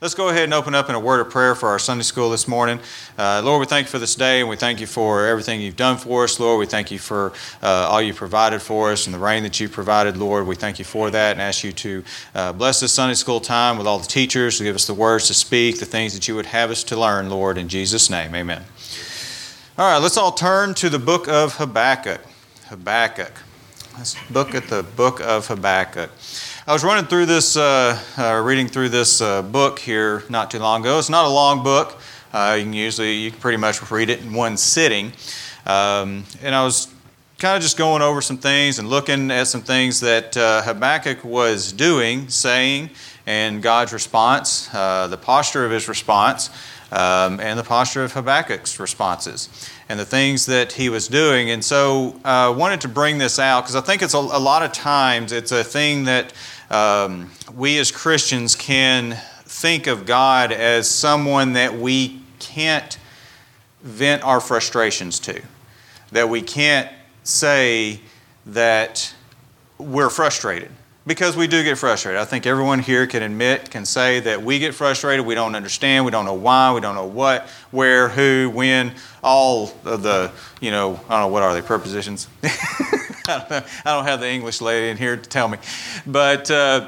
Let's go ahead and open up in a word of prayer for our Sunday school this morning. Lord, we thank you for this day, and we thank you for everything you've done for us. Lord, we thank you for all you provided for us and the rain that you provided. Lord, we thank you for that and ask you to bless this Sunday school time with all the teachers, to give us the words to speak, the things that you would have us to learn, Lord, in Jesus' name, amen. All right, let's all turn to the book of Habakkuk. Let's look at the book of Habakkuk. I was running through this, reading through this book here not too long ago. It's not a long book. You can pretty much read it in one sitting. And I was kind of just going over some things and looking at some things that Habakkuk was doing, saying, and God's response, the posture of his response, and the posture of Habakkuk's responses, and the things that he was doing. And so I wanted to bring this out because I think it's a lot of times it's a thing that we as Christians can think of God as someone that we can't vent our frustrations to, that we can't say that we're frustrated, because we do get frustrated. I think everyone here can say that we get frustrated. We don't understand. We don't know why. We don't know what, where, who, when, all of the, I don't know, what are they, prepositions? I don't have the English lady in here to tell me. But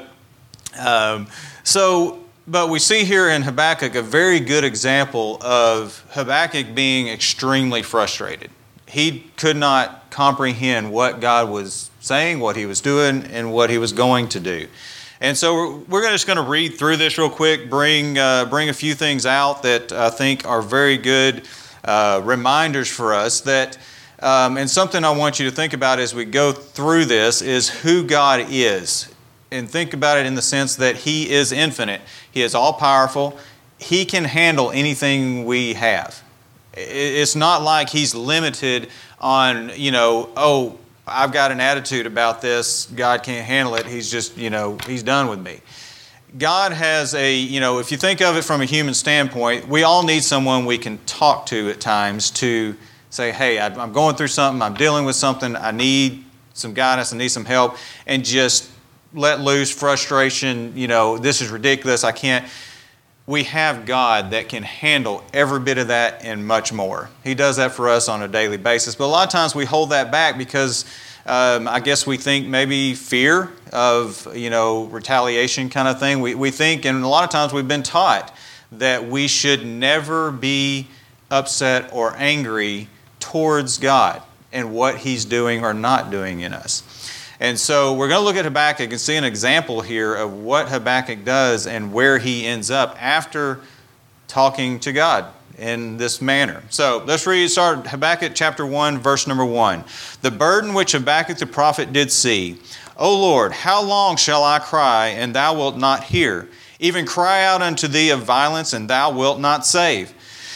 but we see here in Habakkuk a very good example of Habakkuk being extremely frustrated. He could not comprehend what God was saying, what he was doing, and what he was going to do. And so we're just going to read through this real quick, bring a few things out that I think are very good reminders for us that, and something I want you to think about as we go through this is who God is. And think about it in the sense that He is infinite. He is all-powerful. He can handle anything we have. It's not like He's limited on, I've got an attitude about this, God can't handle it, He's just, He's done with me. God has if you think of it from a human standpoint, we all need someone we can talk to at times to say, hey, I'm going through something, I'm dealing with something, I need some guidance, I need some help, and just let loose frustration, this is ridiculous, I can't. We have God that can handle every bit of that and much more. He does that for us on a daily basis. But a lot of times we hold that back because I guess we think maybe fear of, retaliation kind of thing. We think, and a lot of times we've been taught that we should never be upset or angry towards God and what He's doing or not doing in us. And so we're going to look at Habakkuk and see an example here of what Habakkuk does and where he ends up after talking to God in this manner. So let's start Habakkuk chapter 1, verse number 1. The burden which Habakkuk the prophet did see. O Lord, how long shall I cry, and thou wilt not hear? Even cry out unto thee of violence, and thou wilt not save.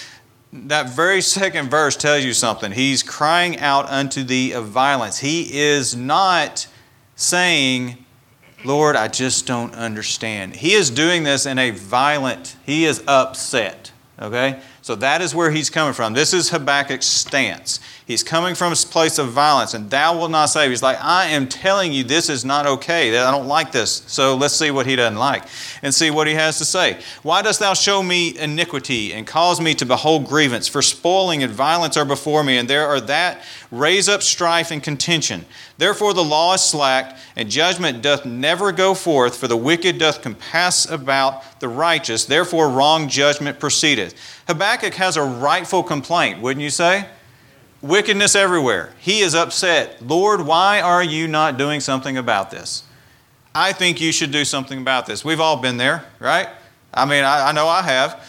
That very second verse tells you something. He's crying out unto thee of violence. He is not saying, Lord, I just don't understand. He is doing this in a violent, he is upset. Okay? So that is where he's coming from. This is Habakkuk's stance. He's coming from a place of violence, and thou wilt not save. He's like, I am telling you this is not okay. I don't like this. So let's see what he doesn't like and see what he has to say. Why dost thou show me iniquity and cause me to behold grievance? For spoiling and violence are before me, and there are that raise up strife and contention. Therefore the law is slacked, and judgment doth never go forth, for the wicked doth compass about the righteous. Therefore wrong judgment proceedeth. Habakkuk has a rightful complaint, wouldn't you say? Wickedness everywhere. He is upset. Lord, why are you not doing something about this? I think you should do something about this. We've all been there, right? I mean, I know I have.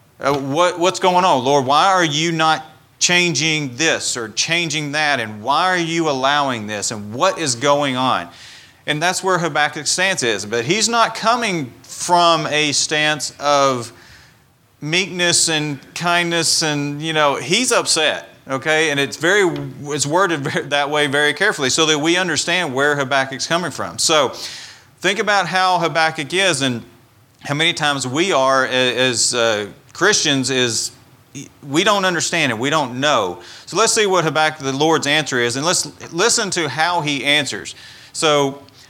What's going on? Lord, why are you not changing this or changing that? And why are you allowing this? And what is going on? And that's where Habakkuk's stance is. But he's not coming from a stance of meekness and kindness and, he's upset. Okay, and it's worded that way very carefully so that we understand where Habakkuk's coming from. So think about how Habakkuk is and how many times we are as Christians is we don't understand it, we don't know. So let's see what Habakkuk, the Lord's answer is, and let's listen to how he answers. So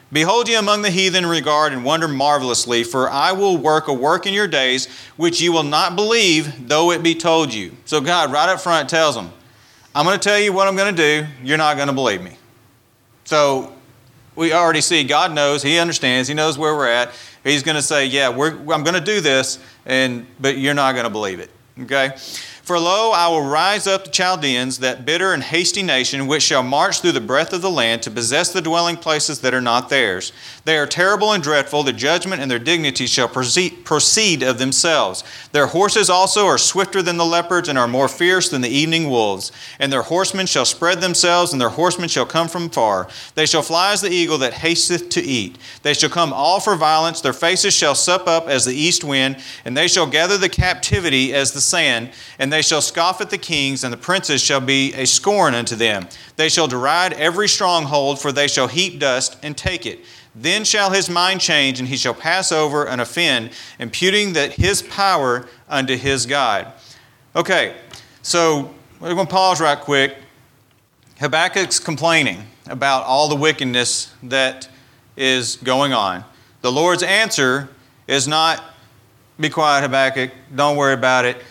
Behold ye among the heathen regard and wonder marvelously, for I will work a work in your days, which you will not believe, though it be told you. So God right up front tells them, I'm going to tell you what I'm going to do. You're not going to believe me. So we already see God knows, He understands, He knows where we're at. He's going to say, yeah, I'm going to do this, but you're not going to believe it. Okay? For lo, I will rise up the Chaldeans, that bitter and hasty nation, which shall march through the breadth of the land to possess the dwelling places that are not theirs. They are terrible and dreadful. Their judgment and their dignity shall proceed of themselves. Their horses also are swifter than the leopards and are more fierce than the evening wolves. And their horsemen shall spread themselves, and their horsemen shall come from far. They shall fly as the eagle that hasteth to eat. They shall come all for violence. Their faces shall sup up as the east wind, and they shall gather the captivity as the sand, and they shall scoff at the kings, and the princes shall be a scorn unto them. They shall deride every stronghold, for they shall heap dust and take it. Then shall his mind change, and he shall pass over and offend, imputing that his power unto his God. Okay, so we're going to pause right quick. Habakkuk's complaining about all the wickedness that is going on. The Lord's answer is not, be quiet, Habakkuk, don't worry about it.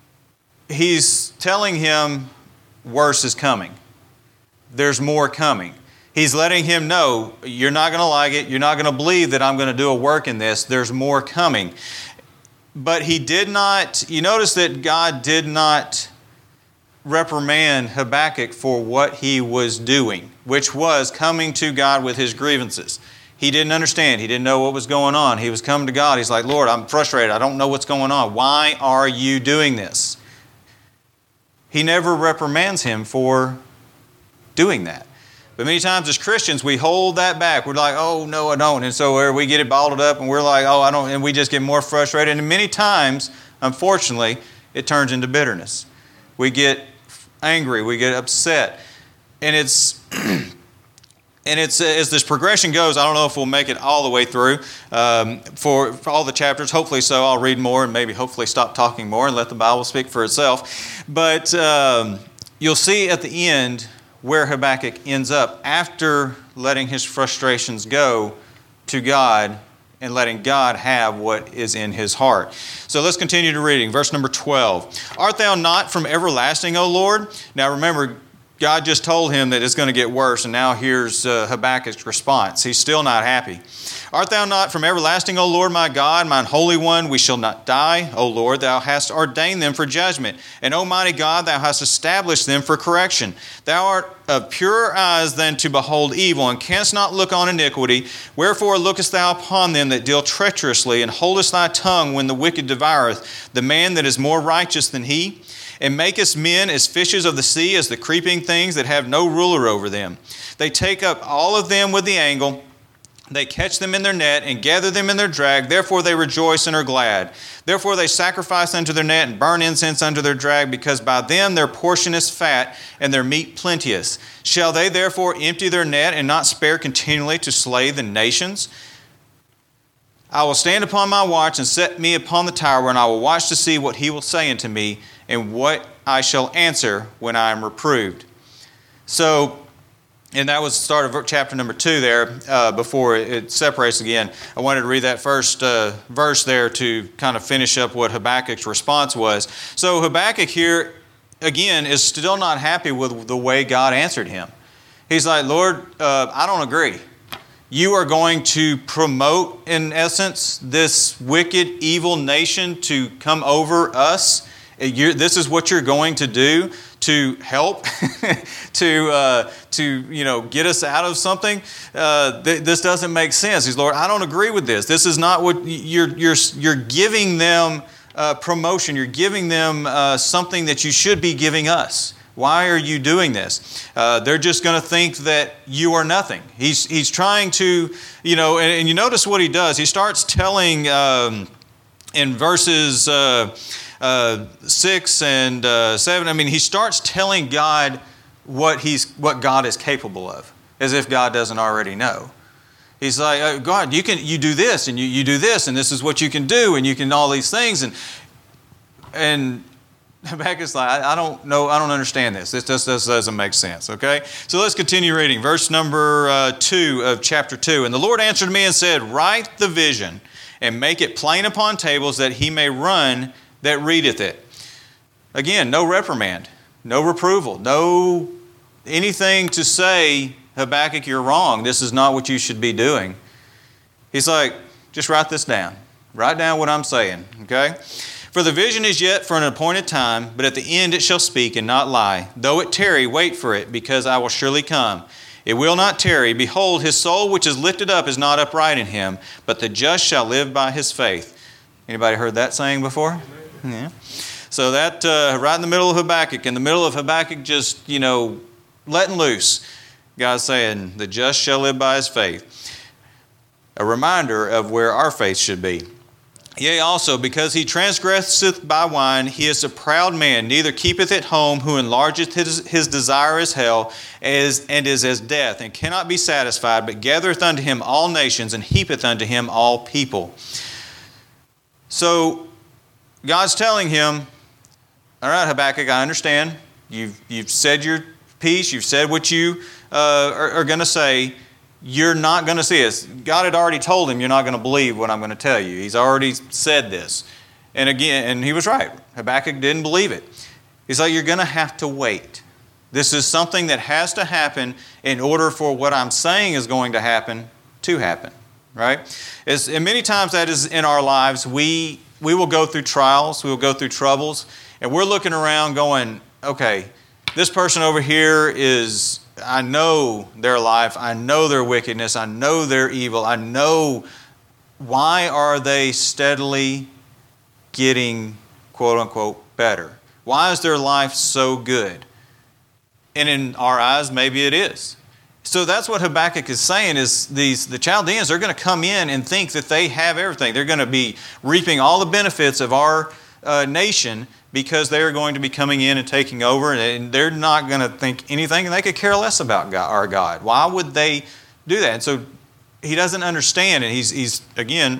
He's telling him worse is coming. There's more coming. He's letting him know, you're not going to like it. You're not going to believe that I'm going to do a work in this. There's more coming. But he did not, you notice that God did not reprimand Habakkuk for what he was doing, which was coming to God with his grievances. He didn't understand. He didn't know what was going on. He was coming to God. He's like, Lord, I'm frustrated. I don't know what's going on. Why are you doing this? He never reprimands him for doing that. But many times as Christians, we hold that back. We're like, oh, no, I don't. And so we get it bottled up and we're like, oh, I don't. And we just get more frustrated. And many times, unfortunately, it turns into bitterness. We get angry. We get upset. And it's as this progression goes, I don't know if we'll make it all the way through for all the chapters. Hopefully so. I'll read more and maybe hopefully stop talking more and let the Bible speak for itself. But you'll see at the end where Habakkuk ends up after letting his frustrations go to God and letting God have what is in his heart. So let's continue to reading. Verse number 12. Art thou not from everlasting, O Lord? Now remember, God just told him that it's going to get worse, and now here's Habakkuk's response. He's still not happy. Art thou not from everlasting, O Lord my God, mine Holy One? We shall not die, O Lord. Thou hast ordained them for judgment. And, O mighty God, thou hast established them for correction. Thou art of purer eyes than to behold evil, and canst not look on iniquity. Wherefore lookest thou upon them that deal treacherously, and holdest thy tongue when the wicked devoureth the man that is more righteous than he? And makest men as fishes of the sea, as the creeping things that have no ruler over them. They take up all of them with the angle. They catch them in their net and gather them in their drag. Therefore they rejoice and are glad. Therefore they sacrifice unto their net and burn incense unto their drag, because by them their portion is fat and their meat plenteous. Shall they therefore empty their net and not spare continually to slay the nations? I will stand upon my watch and set me upon the tower, and I will watch to see what he will say unto me, and what I shall answer when I am reproved. So, and that was the start of chapter number 2 there, before it separates again. I wanted to read that first verse there to kind of finish up what Habakkuk's response was. So Habakkuk here, again, is still not happy with the way God answered him. He's like, Lord, I don't agree. You are going to promote, in essence, this wicked, evil nation to come over us. This is what you're going to do to help, to get us out of something. This doesn't make sense. He's, Lord, I don't agree with this. This is not what you're giving them promotion. You're giving them something that you should be giving us. Why are you doing this? They're just going to think that you are nothing. He's trying to, and you notice what he does. He starts telling in verses 6 and 7. He starts telling God what God is capable of, as if God doesn't already know. He's like, God, you do this, and you do this, and this is what you can do, and you can all these things, and Habakkuk's like, I don't know, I don't understand this. This just doesn't make sense, okay? So let's continue reading. Verse number 2 of chapter 2. And the Lord answered me and said, write the vision and make it plain upon tables that he may run that readeth it. Again, no reprimand, no reproval, no anything to say, Habakkuk, you're wrong. This is not what you should be doing. He's like, just write this down. Write down what I'm saying, okay? For the vision is yet for an appointed time, but at the end it shall speak and not lie. Though it tarry, wait for it, because I will surely come. It will not tarry. Behold, his soul which is lifted up is not upright in him, but the just shall live by his faith. Anybody heard that saying before? Yeah. So that right in the middle of Habakkuk, in the middle of Habakkuk just, letting loose, God's saying, the just shall live by his faith. A reminder of where our faith should be. Yea, also, because he transgresseth by wine, he is a proud man, neither keepeth at home, who enlargeth his desire as hell, and is as death, and cannot be satisfied, but gathereth unto him all nations, and heapeth unto him all people. So, God's telling him, all right, Habakkuk, I understand. You've said your piece, you've said what you are going to say. You're not going to see this. God had already told him, you're not going to believe what I'm going to tell you. He's already said this. And again, and he was right. Habakkuk didn't believe it. He's like, you're going to have to wait. This is something that has to happen in order for what I'm saying is going to happen, right? And many times that is in our lives, we will go through trials, we will go through troubles, and we're looking around going, okay, this person over here is... I know their life, I know their wickedness, I know their evil, I know why are they steadily getting quote unquote better? Why is their life so good? And in our eyes, maybe it is. So that's what Habakkuk is saying is the Chaldeans are going to come in and think that they have everything. They're going to be reaping all the benefits of our nation because they're going to be coming in and taking over, and they're not going to think anything, and they could care less about our God. Why would they do that? And so he doesn't understand, and he's again,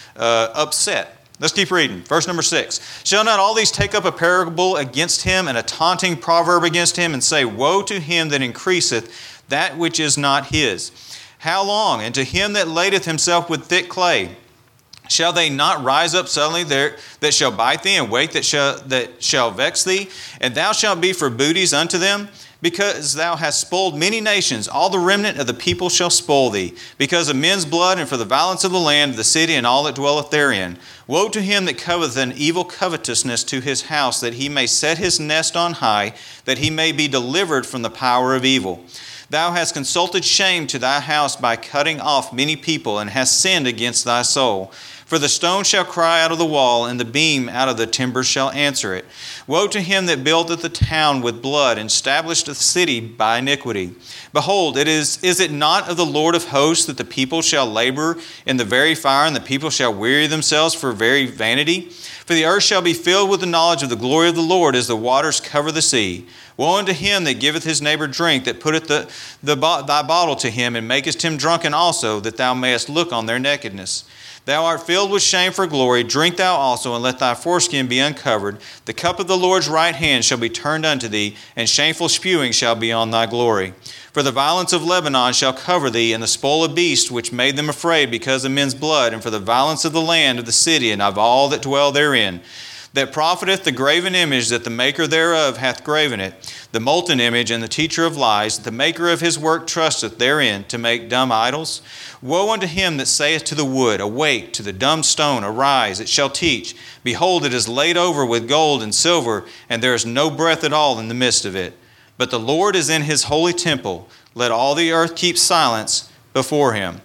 upset. Let's keep reading. Verse number 6. Shall not all these take up a parable against him, and a taunting proverb against him, and say, woe to him that increaseth that which is not his? How long? And to him that ladeth himself with thick clay, shall they not rise up suddenly there that shall bite thee, and wait that shall vex thee? And thou shalt be for booties unto them, because thou hast spoiled many nations. All the remnant of the people shall spoil thee, because of men's blood, and for the violence of the land, of the city, and all that dwelleth therein. Woe to him that coveteth an evil covetousness to his house, that he may set his nest on high, that he may be delivered from the power of evil. Thou hast consulted shame to thy house by cutting off many people, and hast sinned against thy soul. For the stone shall cry out of the wall, and the beam out of the timber shall answer it. Woe to him that buildeth the town with blood, and established the city by iniquity. Behold, is it not of the Lord of hosts that the people shall labor in the very fire, and the people shall weary themselves for very vanity? For the earth shall be filled with the knowledge of the glory of the Lord, as the waters cover the sea. Woe unto him that giveth his neighbor drink, that putteth thy bottle to him, and makest him drunken also, that thou mayest look on their nakedness. Thou art filled with shame for glory. Drink thou also, and let thy foreskin be uncovered. The cup of the Lord's right hand shall be turned unto thee, and shameful spewing shall be on thy glory. For the violence of Lebanon shall cover thee, and the spoil of beasts which made them afraid because of men's blood, and for the violence of the land of the city, and of all that dwell therein. That profiteth the graven image that the maker thereof hath graven it, the molten image and the teacher of lies, that the maker of his work trusteth therein to make dumb idols? Woe unto him that saith to the wood, awake, to the dumb stone, arise, it shall teach. Behold, it is laid over with gold and silver, and there is no breath at all in the midst of it. But the Lord is in his holy temple. Let all the earth keep silence before him.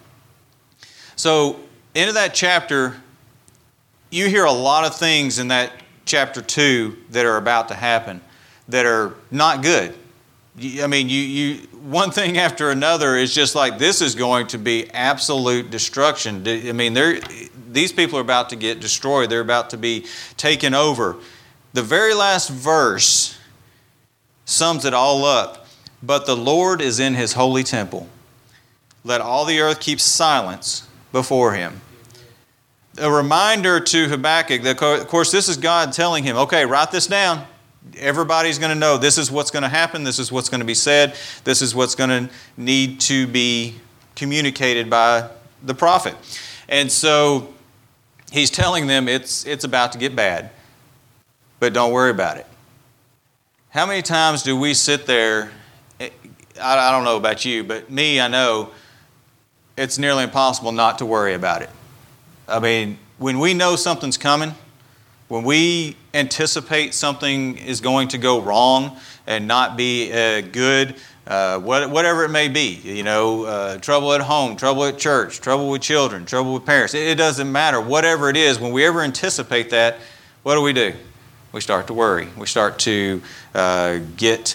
So, into that chapter, you hear a lot of things in that chapter 2 that are about to happen that are not good. I mean, you one thing after another is just like, this is going to be absolute destruction. I mean, these people are about to get destroyed. They're about to be taken over. The very last verse sums it all up. But the Lord is in his holy temple. Let all the earth keep silence before him. A reminder to Habakkuk that, of course, this is God telling him, okay, write this down. everybody's going to know this is what's going to happen, this is what's going to be said, this is what's going to need to be communicated by the prophet. And so he's telling them it's about to get bad, but don't worry about it. How many times do we sit there, I don't know about you, but me, I know it's nearly impossible not to worry about it. I mean, when we know something's coming, when we anticipate something is going to go wrong and not be good, whatever it may be, trouble at home, trouble at church, trouble with children, trouble with parents, it doesn't matter. Whatever it is, when we ever anticipate that, what do? We start to worry. We start to get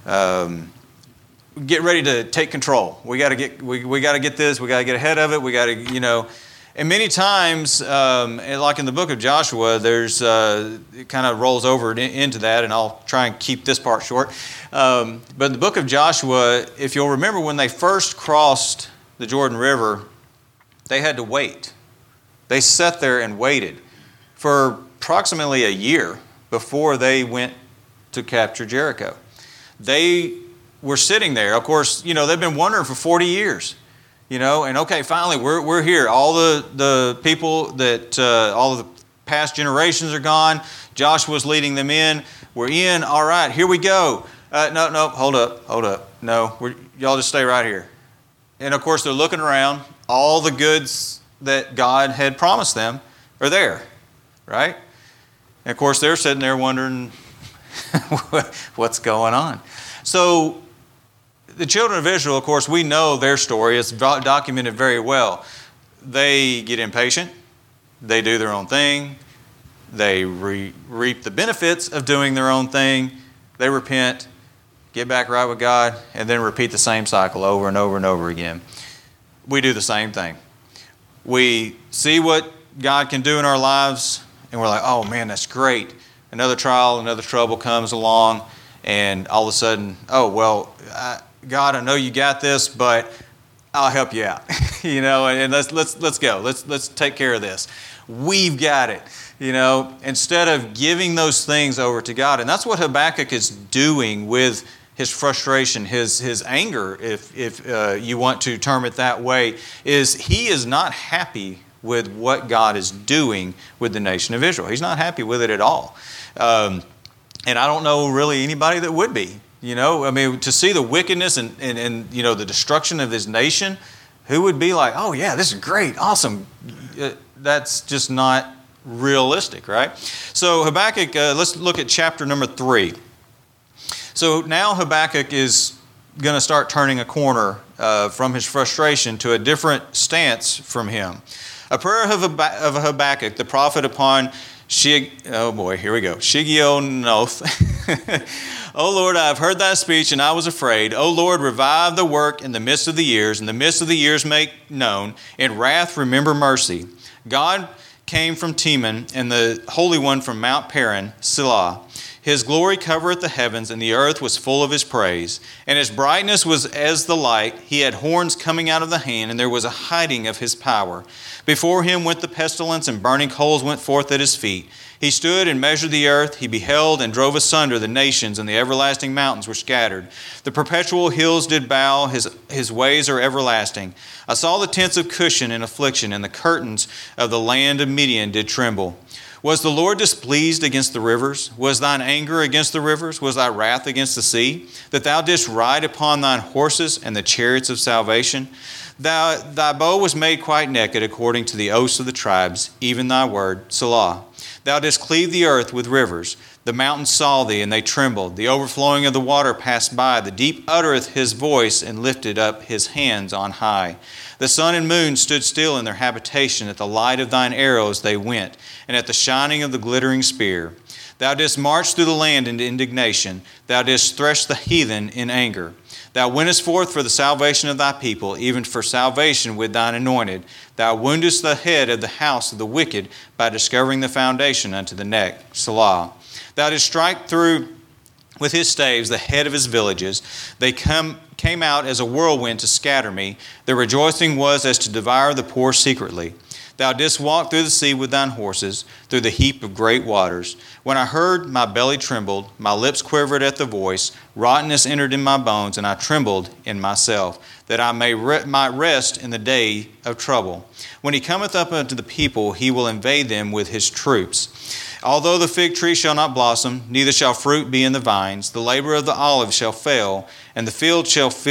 ready to take control. We got to get this. We got to get ahead of it. We got to, And many times, like in the book of Joshua, there's it kind of rolls over into that, and I'll try and keep this part short. But in the book of Joshua, if you'll remember, when they first crossed the Jordan River, they had to wait. They sat there and waited for approximately a year before they went to capture Jericho. They were sitting there. Of course, they've been wandering for 40 years. And okay, finally we're here. All the people that all of the past generations are gone. Joshua's leading them in. We're in. All right, here we go. No, hold up. No, y'all just stay right here. And of course, they're looking around. All the goods that God had promised them are there, right? And of course, they're sitting there wondering what's going on. So the children of Israel, of course, we know their story. It's documented very well. They get impatient. They do their own thing. They reap the benefits of doing their own thing. They repent, get back right with God, and then repeat the same cycle over and over and over again. We do the same thing. We see what God can do in our lives, and we're like, oh man, that's great. Another trial, another trouble comes along, and all of a sudden, oh, well, God, I know you got this, but I'll help you out. And let's go. Let's take care of this. We've got it. Instead of giving those things over to God. And that's what Habakkuk is doing with his frustration, his anger, if you want to term it that way, is he is not happy with what God is doing with the nation of Israel. He's not happy with it at all. And I don't know really anybody that would be. To see the wickedness and the destruction of his nation, who would be like, oh yeah, this is great, awesome. That's just not realistic, right? So Habakkuk, let's look at chapter number 3. So now Habakkuk is going to start turning a corner from his frustration to a different stance from him. A prayer of Habakkuk, the prophet, upon Shigionoth. O Lord, I have heard thy speech, and I was afraid. O Lord, revive the work in the midst of the years. In the midst of the years make known. In wrath remember mercy. God came from Teman, and the Holy One from Mount Paran, Selah. His glory covereth the heavens, and the earth was full of his praise. And his brightness was as the light. He had horns coming out of the hand, and there was a hiding of his power. Before him went the pestilence, and burning coals went forth at his feet. He stood and measured the earth. He beheld and drove asunder the nations, and the everlasting mountains were scattered. The perpetual hills did bow. His ways are everlasting. I saw the tents of Cushan in affliction, and the curtains of the land of Midian did tremble. Was the Lord displeased against the rivers? Was thine anger against the rivers? Was thy wrath against the sea? That thou didst ride upon thine horses and the chariots of salvation? Thy bow was made quite naked according to the oaths of the tribes, even thy word, Selah. Thou didst cleave the earth with rivers. The mountains saw thee, and they trembled. The overflowing of the water passed by. The deep uttereth his voice, and lifted up his hands on high. The sun and moon stood still in their habitation. At the light of thine arrows they went, and at the shining of the glittering spear. Thou didst march through the land into indignation. Thou didst thresh the heathen in anger. Thou wentest forth for the salvation of thy people, even for salvation with thine anointed. Thou woundest the head of the house of the wicked by discovering the foundation unto the neck. Selah. Thou didst strike through with his staves the head of his villages. They came out as a whirlwind to scatter me. Their rejoicing was as to devour the poor secretly. Thou didst walk through the sea with thine horses, through the heap of great waters. When I heard, my belly trembled, my lips quivered at the voice. Rottenness entered in my bones, and I trembled in myself, that I might rest in the day of trouble. When he cometh up unto the people, he will invade them with his troops. Although the fig tree shall not blossom, neither shall fruit be in the vines, the labor of the olive shall fail, and the field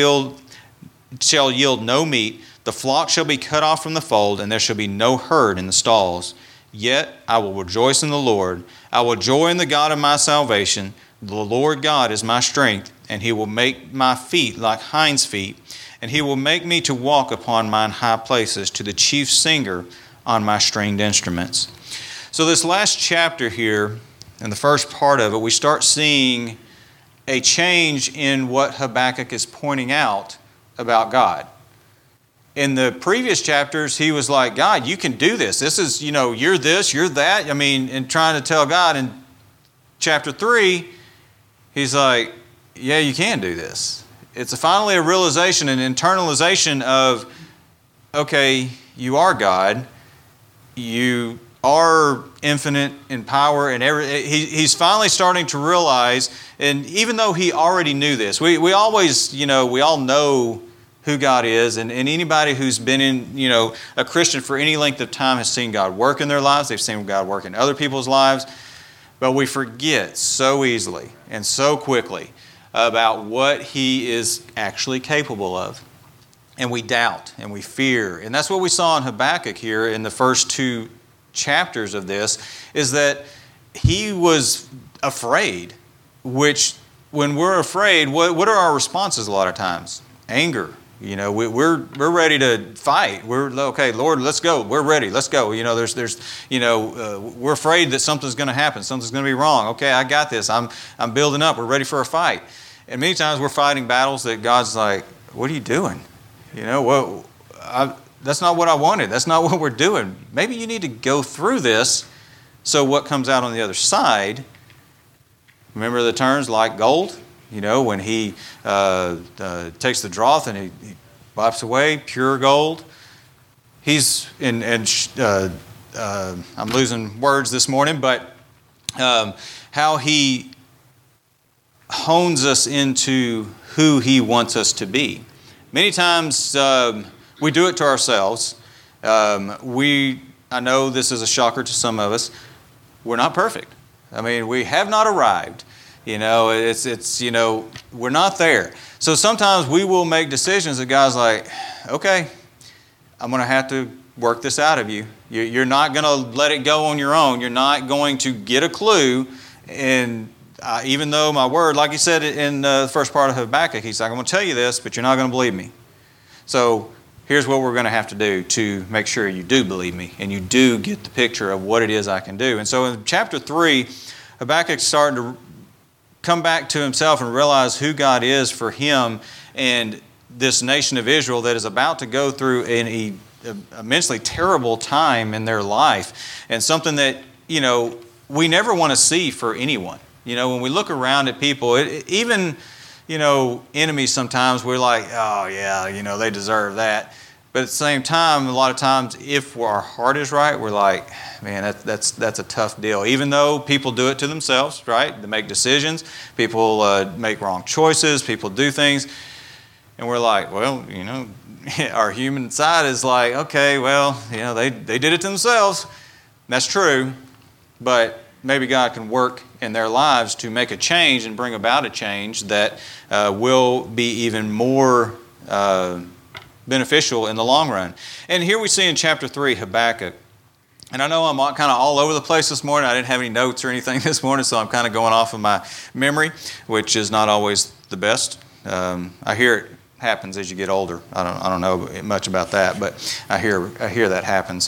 shall yield no meat. The flock shall be cut off from the fold, and there shall be no herd in the stalls. Yet I will rejoice in the Lord. I will joy in the God of my salvation. The Lord God is my strength, and he will make my feet like hinds' feet, and he will make me to walk upon mine high places, to the chief singer on my stringed instruments. So this last chapter here, in the first part of it, we start seeing a change in what Habakkuk is pointing out about God. In the previous chapters, he was like, God, you can do this. This is, you're this, you're that. And trying to tell God. In chapter 3, he's like, yeah, you can do this. It's finally a realization, an internalization of, okay, you are God. You are infinite in power and he's finally starting to realize, and even though he already knew this, we always, we all know who God is, and anybody who's been in, a Christian for any length of time has seen God work in their lives. They've seen God work in other people's lives, but we forget so easily and so quickly about what he is actually capable of. And we doubt and we fear. And that's what we saw in Habakkuk here in the first 2 chapters of this, is that he was afraid, which when we're afraid, what are our responses a lot of times? Anger. We're ready to fight. We're okay, Lord, let's go. We're ready. Let's go. We're afraid that something's going to happen. Something's going to be wrong. Okay, I got this. I'm building up. We're ready for a fight. And many times we're fighting battles that God's like, what are you doing? That's not what I wanted. That's not what we're doing. Maybe you need to go through this so what comes out on the other side, remember the terms like gold? When he takes the drought and he wipes away pure gold. I'm losing words this morning, but how he hones us into who he wants us to be. Many times we do it to ourselves. I know this is a shocker to some of us. We're not perfect. We have not arrived. We're not there. So sometimes we will make decisions that God's like, okay, I'm going to have to work this out of you. You're not going to let it go on your own. You're not going to get a clue. And even though my word, like he said in the first part of Habakkuk, he's like, I'm going to tell you this, but you're not going to believe me. So here's what we're going to have to do to make sure you do believe me and you do get the picture of what it is I can do. And so in chapter 3, Habakkuk's starting to come back to himself and realize who God is for him and this nation of Israel that is about to go through an immensely terrible time in their life, and something that, we never want to see for anyone. When we look around at people, even enemies sometimes, we're like, oh yeah, they deserve that. But at the same time, a lot of times, if our heart is right, we're like, man, that's a tough deal. Even though people do it to themselves, right? They make decisions. People make wrong choices. People do things. And we're like, well, our human side is like, okay, well, they did it to themselves. That's true. But maybe God can work in their lives to make a change and bring about a change that will be even more beneficial in the long run. And here we see in chapter 3, Habakkuk. And I know I'm kind of all over the place this morning. I didn't have any notes or anything this morning, so I'm kind of going off of my memory, which is not always the best. I hear it happens as you get older. I don't know much about that, but I hear that happens.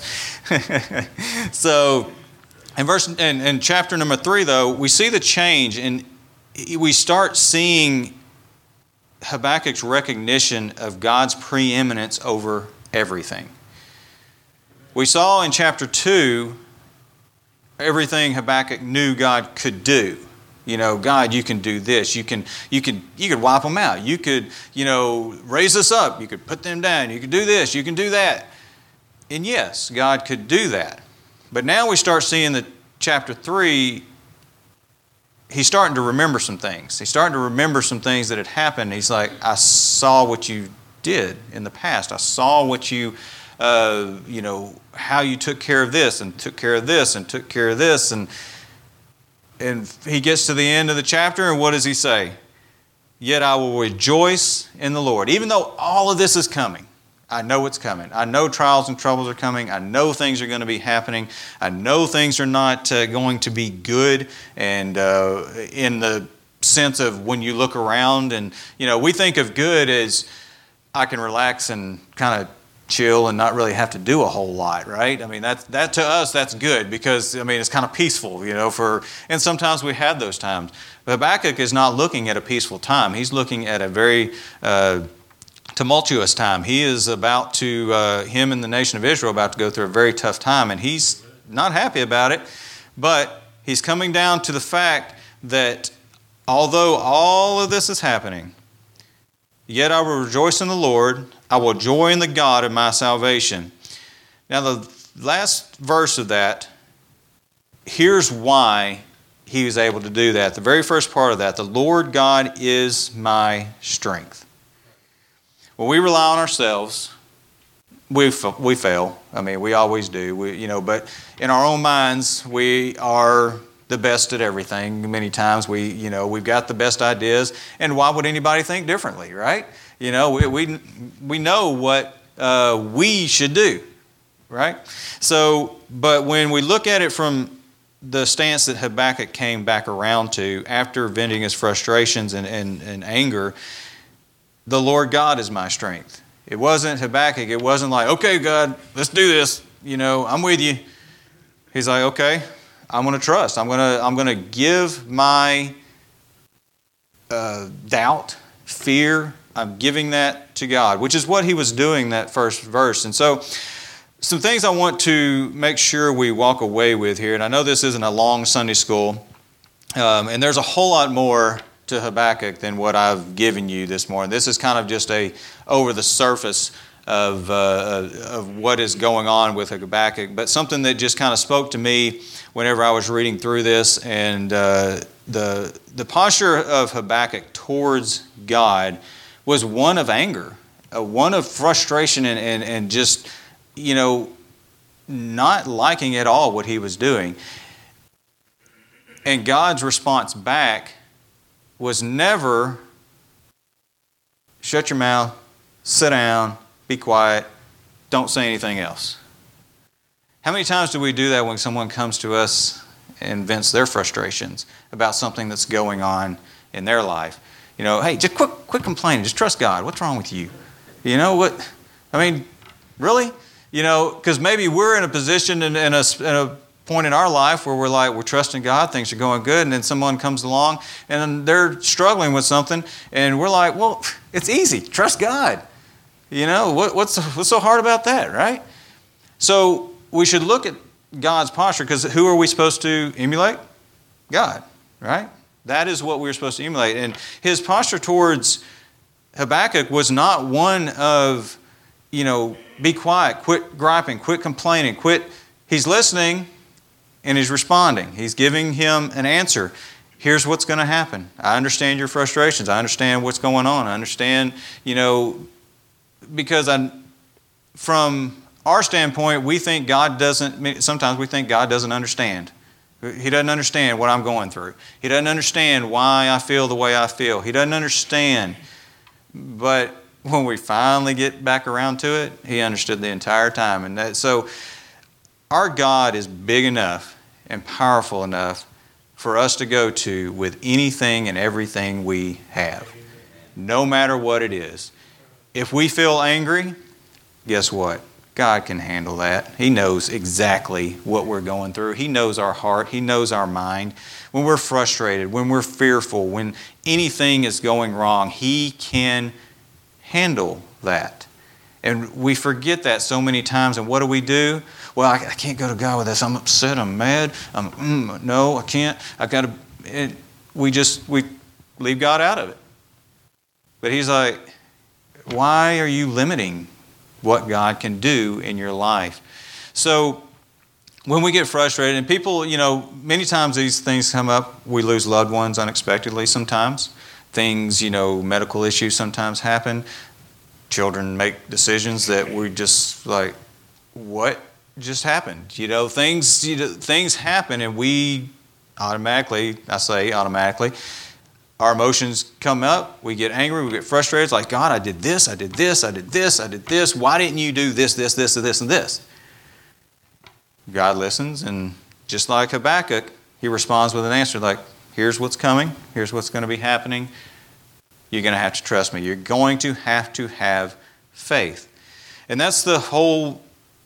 So in chapter number 3, though, we see the change, and we start seeing Habakkuk's recognition of God's preeminence over everything. We saw in chapter 2 everything Habakkuk knew God could do. God, you can do this. You could wipe them out. You could, raise us up. You could put them down. You could do this. You can do that. And yes, God could do that. But now we start seeing that chapter 3, he's starting to remember some things. He's starting to remember some things that had happened. He's like, I saw what you did in the past. I saw what you, how you took care of this and took care of this and took care of this. And he gets to the end of the chapter, and what does he say? Yet I will rejoice in the Lord. Even though all of this is coming, I know it's coming. I know trials and troubles are coming. I know things are going to be happening. I know things are not going to be good. And in the sense of when you look around and, we think of good as I can relax and kind of chill and not really have to do a whole lot, right? I mean, that to us, that's good because, it's kind of peaceful, and sometimes we have those times. But Habakkuk is not looking at a peaceful time. He's looking at a very tumultuous time. He is about to, him and the nation of Israel about to go through a very tough time, and he's not happy about it, but he's coming down to the fact that although all of this is happening, yet I will rejoice in the Lord, I will joy in the God of my salvation. Now the last verse of that, here's why he was able to do that. The very first part of that, the Lord God is my strength. When we rely on ourselves, we fail. We always do. But in our own minds, we are the best at everything. Many times we've got the best ideas, and why would anybody think differently, right? We know what we should do, right? So, but when we look at it from the stance that Habakkuk came back around to after venting his frustrations and anger, the Lord God is my strength. It wasn't Habakkuk. It wasn't like, okay, God, let's do this. I'm with you. He's like, okay, I'm going to trust. I'm going to give my doubt, fear. I'm giving that to God, which is what he was doing that first verse. And so, some things I want to make sure we walk away with here. And I know this isn't a long Sunday school, and there's a whole lot more to Habakkuk than what I've given you this morning. This is kind of just a over the surface of what is going on with Habakkuk, but something that just kind of spoke to me whenever I was reading through this, and the posture of Habakkuk towards God was one of anger, one of frustration, and just not liking at all what he was doing. And God's response back was never, shut your mouth, sit down, be quiet, don't say anything else. How many times do we do that when someone comes to us and vents their frustrations about something that's going on in their life? Hey, just quit complaining, just trust God. What's wrong with you? Really? Because maybe we're in a position in a point in our life where we're trusting God, things are going good, and then someone comes along and they're struggling with something, and we're like, well, it's easy, trust God. What's so hard about that, right? So we should look at God's posture, because who are we supposed to emulate? God, right? That is what we're supposed to emulate. And his posture towards Habakkuk was not one of, be quiet, quit griping, quit complaining, He's listening and he's responding. He's giving him an answer. Here's what's going to happen. I understand your frustrations. I understand what's going on. I understand, because from our standpoint, sometimes we think God doesn't understand. He doesn't understand what I'm going through. He doesn't understand why I feel the way I feel. He doesn't understand. But when we finally get back around to it, he understood the entire time. And so our God is big enough and powerful enough for us to go to with anything and everything we have, no matter what it is. If we feel angry, guess what? God can handle that. He knows exactly what we're going through. He knows our heart. He knows our mind. When we're frustrated, when we're fearful, when anything is going wrong, He can handle that. And we forget that so many times. And what do? Well, I can't go to God with this. I'm upset. I'm mad. No, I can't. I've got to. We leave God out of it. But He's like, why are you limiting what God can do in your life. So when we get frustrated, and people, many times these things come up, we lose loved ones unexpectedly sometimes. Things, medical issues sometimes happen. Children make decisions that we just like, what just happened? Things happen, and we automatically, our emotions come up, we get angry, we get frustrated. It's like, God, I did this, I did this, I did this, I did this. Why didn't you do this, this, this, and this, and this? God listens, and just like Habakkuk, he responds with an answer like, here's what's coming, here's what's going to be happening. You're going to have to trust me. You're going to have faith. And that's the whole,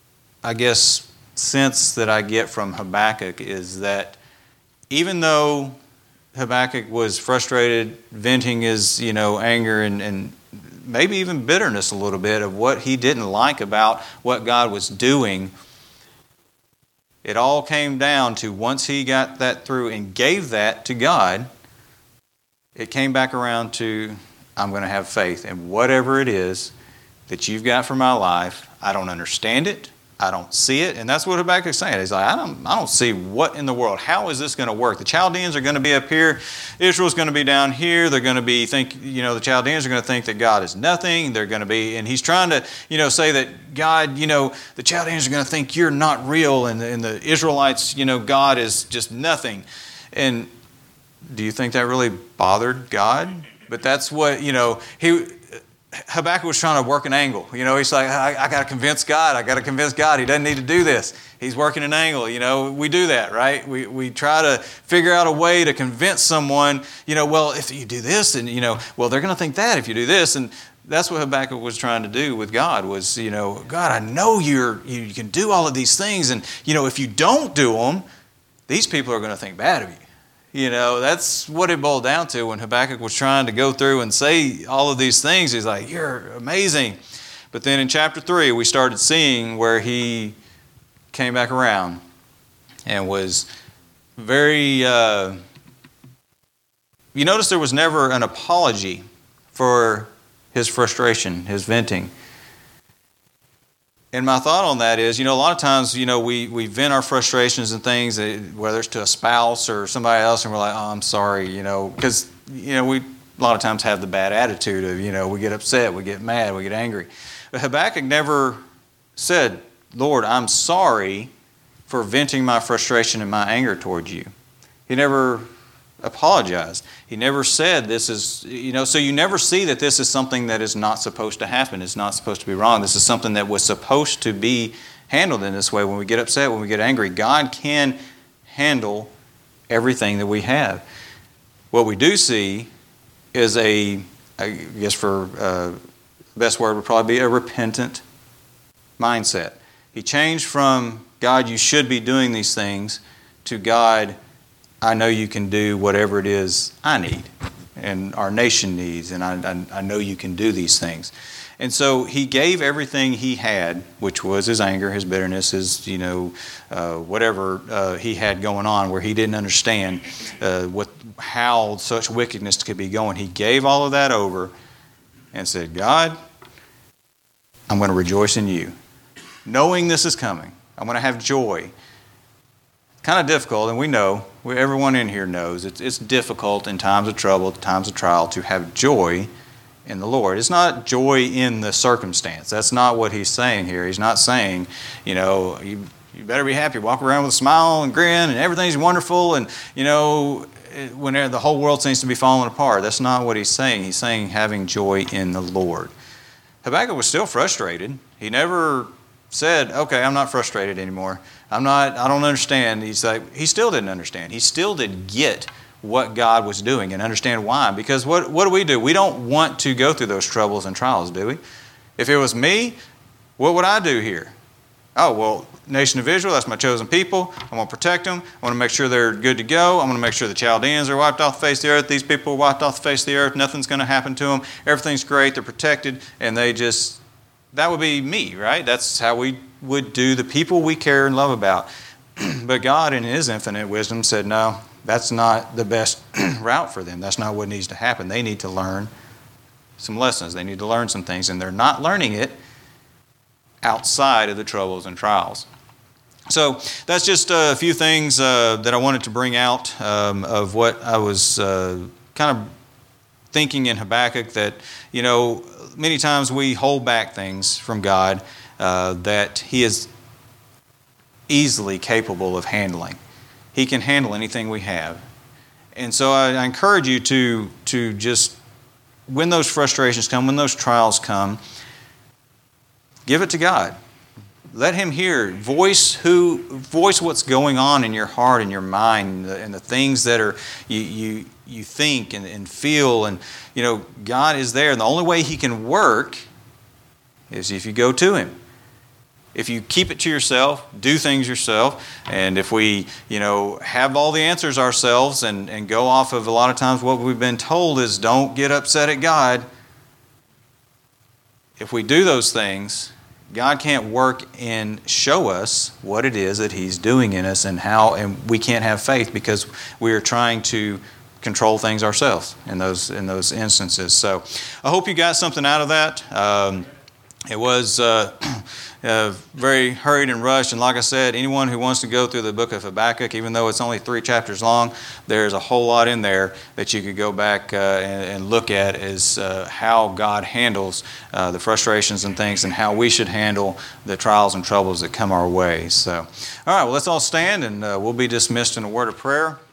sense that I get from Habakkuk, is that even though Habakkuk was frustrated, venting his, anger and maybe even bitterness a little bit of what he didn't like about what God was doing, it all came down to, once he got that through and gave that to God, it came back around to, I'm going to have faith in whatever it is that you've got for my life. I don't understand it. I don't see it. And that's what Habakkuk's saying. He's like, I don't see what in the world. How is this going to work? The Chaldeans are going to be up here. Israel's going to be down here. They're going to be the Chaldeans are going to think that God is nothing. They're going to be, and he's trying to, say that God, the Chaldeans are going to think you're not real, and the Israelites, God is just nothing. And do you think that really bothered God? But that's what, Habakkuk was trying to work an angle. He's like, I got to convince God. I got to convince God. He doesn't need to do this. He's working an angle. We do that, right? We try to figure out a way to convince someone, well, if you do this, and, well, they're going to think that if you do this. And that's what Habakkuk was trying to do with God was, God, I know you can do all of these things. And, if you don't do them, these people are going to think bad of you. That's what it boiled down to when Habakkuk was trying to go through and say all of these things. He's like, you're amazing. But then in chapter 3, we started seeing where he came back around and was very... you notice there was never an apology for his frustration, his venting. And my thought on that is, a lot of times, we vent our frustrations and things, whether it's to a spouse or somebody else, and we're like, oh, I'm sorry, because, we a lot of times have the bad attitude of, we get upset, we get mad, we get angry. But Habakkuk never said, Lord, I'm sorry for venting my frustration and my anger towards you. He never apologized. He never said this is, so you never see that this is something that is not supposed to happen. It's not supposed to be wrong. This is something that was supposed to be handled in this way. When we get upset, when we get angry, God can handle everything that we have. What we do see is the best word would probably be a repentant mindset. He changed from, God, you should be doing these things, to God, I know you can do whatever it is I need and our nation needs, and I know you can do these things. And so he gave everything he had, which was his anger, his bitterness, his, whatever he had going on where he didn't understand how such wickedness could be going. He gave all of that over and said, God, I'm going to rejoice in you. Knowing this is coming, I'm going to have joy. Kind of difficult, and we know, everyone in here knows, it's difficult in times of trouble, times of trial, to have joy in the Lord. It's not joy in the circumstance. That's not what he's saying here. He's not saying, you better be happy, walk around with a smile and grin, and everything's wonderful, and, when the whole world seems to be falling apart. That's not what he's saying. He's saying having joy in the Lord. Habakkuk was still frustrated. He never said, okay, I'm not frustrated anymore. I don't understand. He still didn't understand. He still didn't get what God was doing and understand why. Because what do? We don't want to go through those troubles and trials, do we? If it was me, what would I do here? Oh, well, nation of Israel, that's my chosen people. I'm going to protect them. I want to make sure they're good to go. I'm going to make sure the Chaldeans are wiped off the face of the earth. These people are wiped off the face of the earth. Nothing's going to happen to them. Everything's great. They're protected. And that would be me, right? That's how we would do the people we care and love about. But God, in his infinite wisdom, said, no, that's not the best route for them. That's not what needs to happen. They need to learn some lessons. They need to learn some things, and they're not learning it outside of the troubles and trials. So that's just a few things that I wanted to bring out of what I was kind of thinking in Habakkuk, that, many times we hold back things from God that He is easily capable of handling. He can handle anything we have. And so I encourage you to just, when those frustrations come, when those trials come, give it to God. Let Him hear. Voice what's going on in your heart and your mind, and the things that are you think and feel. And God is there. And the only way He can work is if you go to Him. If you keep it to yourself, do things yourself, and if we, have all the answers ourselves and go off of a lot of times what we've been told is don't get upset at God. If we do those things, God can't work and show us what it is that He's doing in us and we can't have faith because we are trying to control things ourselves in those instances. So I hope you got something out of that. It was very hurried and rushed, and like I said, anyone who wants to go through the book of Habakkuk, even though it's only 3 chapters long, there's a whole lot in there that you could go back and look at as how God handles the frustrations and things, and how we should handle the trials and troubles that come our way. So, all right, well, let's all stand, and we'll be dismissed in a word of prayer.